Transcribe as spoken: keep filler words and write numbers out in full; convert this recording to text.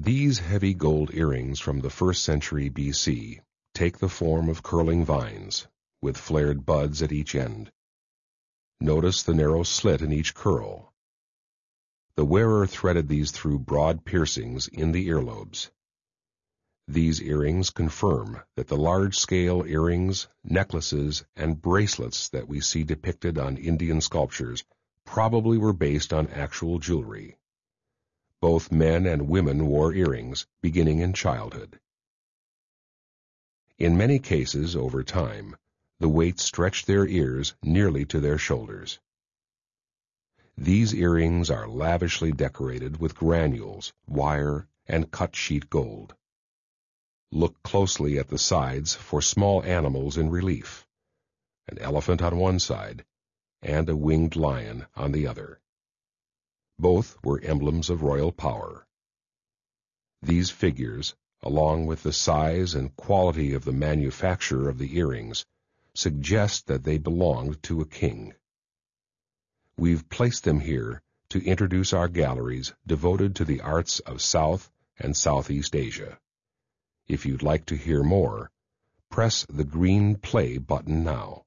These heavy gold earrings from the first century B C take the form of curling vines, with flared buds at each end. Notice the narrow slit in each curl. The wearer threaded these through broad piercings in the earlobes. These earrings confirm that the large-scale earrings, necklaces, and bracelets that we see depicted on Indian sculptures probably were based on actual jewelry. Both men and women wore earrings, beginning in childhood. In many cases, over time, the weight stretched their ears nearly to their shoulders. These earrings are lavishly decorated with granules, wire, and cut-sheet gold. Look closely at the sides for small animals in relief, an elephant on one side and a winged lion on the other. Both were emblems of royal power. These figures, along with the size and quality of the manufacture of the earrings, suggest that they belonged to a king. We've placed them here to introduce our galleries devoted to the arts of South and Southeast Asia. If you'd like to hear more, press the green play button now.